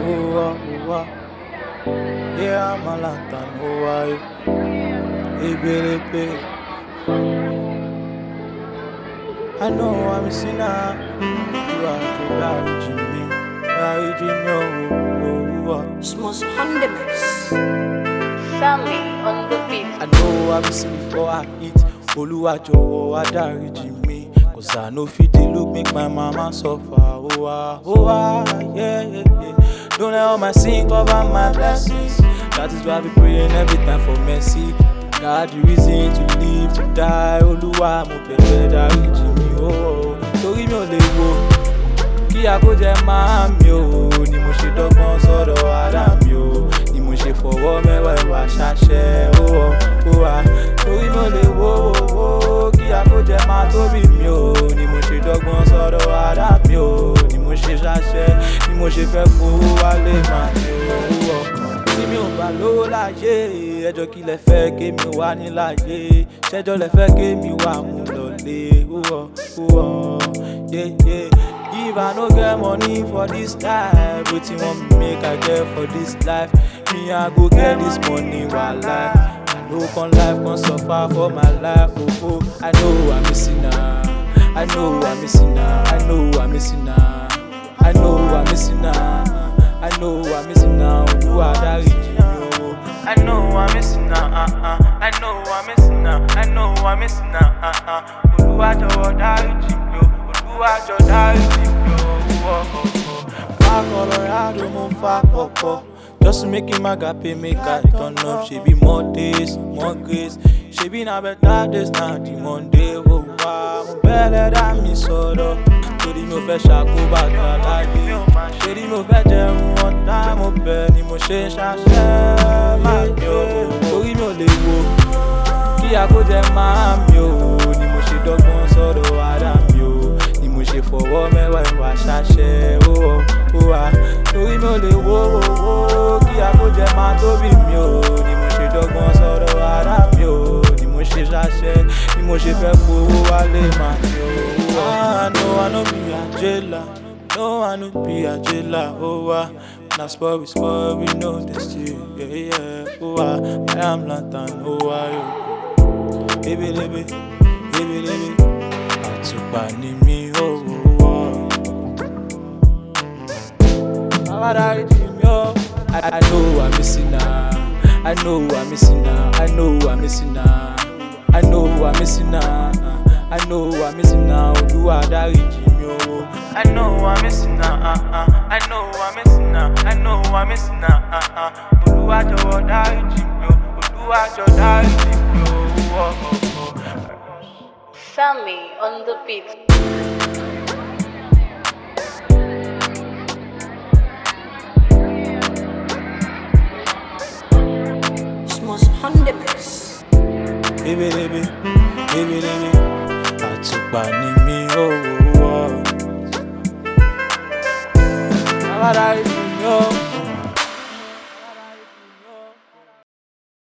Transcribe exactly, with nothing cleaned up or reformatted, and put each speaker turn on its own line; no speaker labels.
oh, oh, oh. Yeah, I'm a lantern, oh, I, baby, baby. I know I'm a sinner. You are to die, Jimmy. Die, Jimmy, oh, oh, oh.
Smalls on the mix.
Sammy on the beat.
I know I'm a sinner before I eat. Oluwajo, I die, Jimmy. Cause I know fit they look make my mama suffer. Oh, ah, oh, ah, yeah, yeah, yeah. Don't let all my sin cover my blessings. That is why I be praying every time for mercy. God, the reason to live, to die. Oluwa, mo bẹ̀bẹ̀ dáríjì mi, oh. Torí mi ò lè wo kí àkójẹ máa mi o. Ni mo ṣe dọ́gbọ́n sọ́dọ̀ ara mi o. Ni mo ṣe fọwọ́ mẹ́wàá ìwà ṣàṣẹ, oh, oh, ah. Torí mi ò lè wo kí àkójẹ máa tóbi mi o. Ni mo ṣe dọ́gbọ́n sọ́dọ̀ ara mi o. Ni mo ṣe ṣàṣẹ, ni mo ṣe fẹ́ fowó wálé máa mi o. Tí mi ò bá lówó láyé, ẹjọ́ kí lẹ fẹ́ kémi wá ní láyé. Ṣẹ́jọ́ lẹ fẹ́ kémi wá mú lọlé. Wúwọ́ wúwọ́ yeah yeah. If I no get money for this life, wetin want me make I get for this life? Me I go get this money while life. I no come life come suffer for my life. Oh oh, I know I'm a sinner. I know I'm a sinner. I know I'm a sinner. I know I'm a sinner. I know I'm a sinner. Olúwa dáríjì mi o. I know I'm a sinner. Uh-uh. I know I'm a sinner. I know I'm a sinner. Uh-uh. Olúwa jọ̀wọ́ dáríjì mi o. Olúwa jọ̀ọ́ dáríjì mi o. Fa Colorado mo fa pọ̀pọ̀. Just to make him agape, make I turn up. She be more days, more grace. She be na better days, na the Monday. Oh wow, mo better than me sọ̀rọ̀. Torí mi ò fẹ́ ṣàkóbàtà láyé. Torí mi ò fẹ́ jẹun ọ̀tá, mo bẹ̀ ni mo ṣe ń ṣàṣẹ máa yọ. Torí mi ò lè wo kí àkójẹ máa mi o. Ni mo ṣe dọ́gbọ́n sọ́dọ̀ ara mi o. Ni mo ṣe fọwọ́ mẹ́wàá ìwà ṣàṣẹ, oh, oh, ah. Torí mi ò lè wo kí àkójẹ máa tóbi mi o. Ni mo ṣe dọ́gbọ́n sọ́dọ̀ ara mi o. Ni mo ṣe ṣàṣẹ, ni mo ṣe fẹ́ fowó wálé máa mi o. Ah, no, I no be a jailer. No, I no be a jailer. Oh, ah. Now sport we sport, we know this too. Yeah, yeah. Oh, ah. I am lantern. Oh, ah, yo. Baby, baby, baby, baby. Àtùpà ni mi, oh, oh, oh. Mama dáríjì mi o. I, I know I'm a sinner. I know I'm a sinner. I know I'm a sinner. I know I'm a sinner. I know I'm a sinner. Olúwa dáríjì mi o. I know I'm a sinner. Uh-uh. I know I'm a sinner. I know I'm a sinner. Uh-uh. Olúwa jọ̀wọ́ dáríjì mi o. Olúwa jọ̀ọ́ dáríjì mi o. Oh, oh, oh.
Sammy on the beat.
Smalls on the mix.
Baby, baby, baby, baby. Àtùpà ni mi, oh, oh, oh. Mama dáríjì mi o.